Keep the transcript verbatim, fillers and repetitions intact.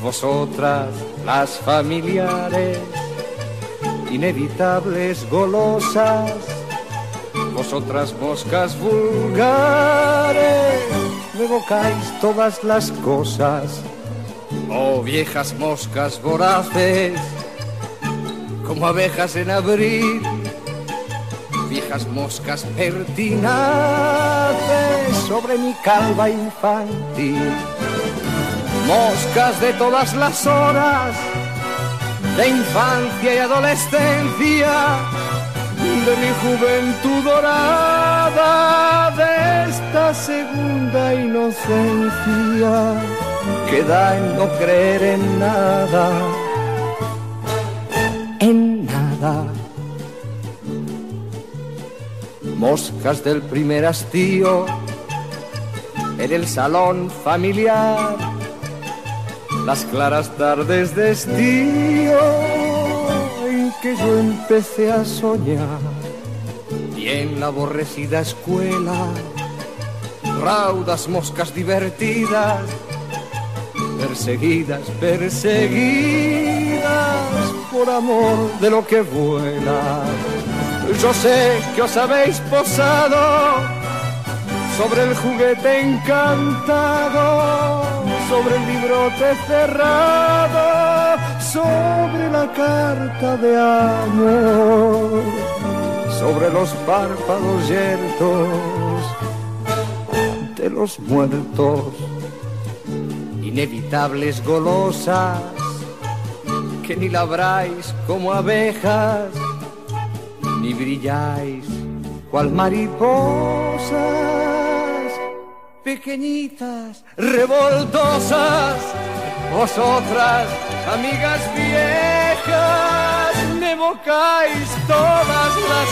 vosotras las familiares, inevitables golosas, vosotras moscas vulgares, me evocáis todas las cosas, oh viejas moscas voraces, como abejas en abril, viejas moscas pertinaces sobre mi calva infantil, moscas de todas las horas, de infancia y adolescencia, de mi juventud dorada, de esta segunda inocencia que da en no creer en nada, en nada. Moscas del primer hastío en el salón familiar, las claras tardes de estío en que yo empecé a soñar, y en la aborrecida escuela, raudas moscas divertidas, perseguidas, perseguidas por amor de lo que vuela. Yo sé que os habéis posado sobre el juguete encantado, sobre el librote cerrado, sobre la carta de amor, sobre los párpados yertos de los muertos, inevitables golosas que ni labráis como abejas, ni brilláis cual mariposas, pequeñitas, revoltosas, vosotras, amigas viejas, me evocáis todas las